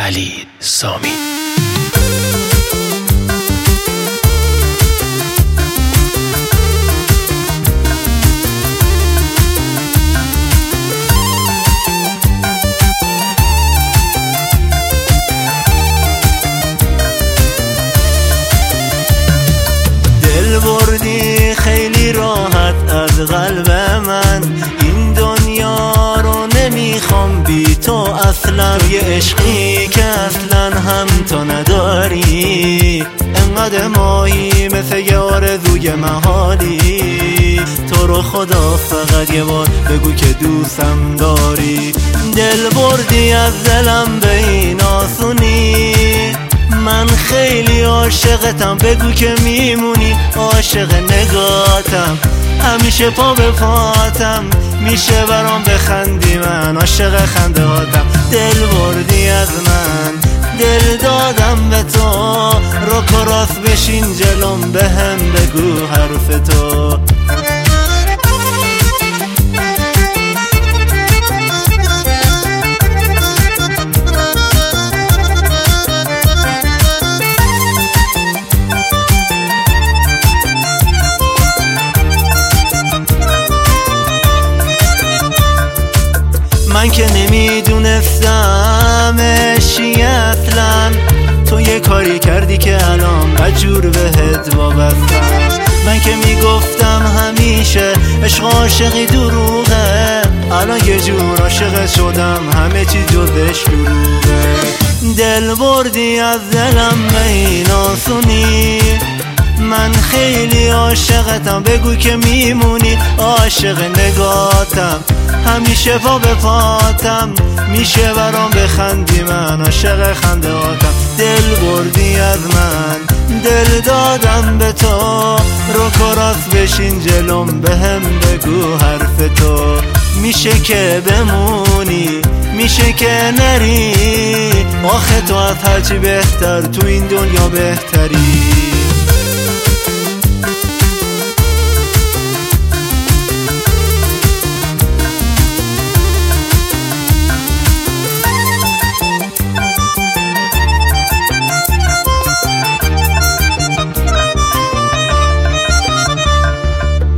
خلیل سامی. دل بردی خیلی راحت از قلب من، این دنیا رو نمیخوام بی تو اصلا. یه عشقی که اصلا هم تو نداری، انقدر ماهی مثل یه آرزوی محالی. تو رو خدا فقط یه بار بگو که دوستم داری. دل بردی از دلم به این آسونی، من خیلی عاشقتم، بگو که میمونی. عاشق نگاتم، همیشه پا به پاتم، میشه برام بخندی، من عاشق خنده هاتم. دل بردی از من، دل دادم به تو، رک و راست بشین جلوم، بهم بگو حرف تو. من که نمیدونستم عشقی اصلا، تو یه کاری کردی که الان مجبور بهت وابستم. من که میگفتم همیشه عشق عاشقی دروغه، الان یه جور عاشق شدم، همه چی جزش دروغه. دل بردی از دلم به این آسونی، من خیلی عاشقتم، بگو که میمونی. عاشق نگاتم، همیشه پا به پاتم، میشه برام بخندی، من عاشق خنده هاتم. دل بردی از من، دل دادم به تو، رک و راست بشین جلوم، بهم بگو حرف تو. میشه که بمونی، میشه که نری، آخه تو از هرچی بهتر تو این دنیا بهتری.